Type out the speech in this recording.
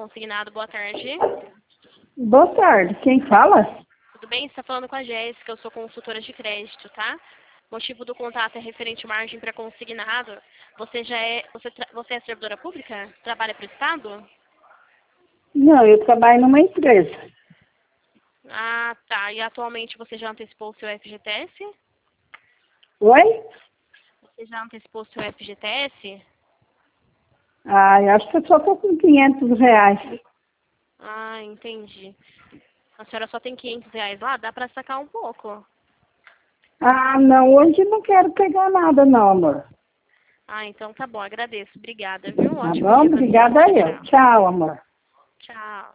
consignado. Boa tarde. Boa tarde, quem fala? Tudo bem? Você está falando com a Jéssica, eu sou consultora de crédito, tá? O motivo do contato é referente à margem para consignado. Você é servidora pública? Trabalha para o Estado? Não, eu trabalho numa empresa. Ah, tá. E atualmente você já antecipou o seu FGTS? Oi? Você já antecipou o seu FGTS? Ah, eu acho que eu só tô com R$ 500. Ah, entendi. A senhora só tem R$ 500 lá? Dá para sacar um pouco. Ah, não, hoje não quero pegar nada não, amor. Ah, então tá bom. Agradeço. Obrigada, viu? Um Tá ótimo bom? dia para a senhora. Obrigada Tchau, eu. tchau. Tchau, amor. Tchau.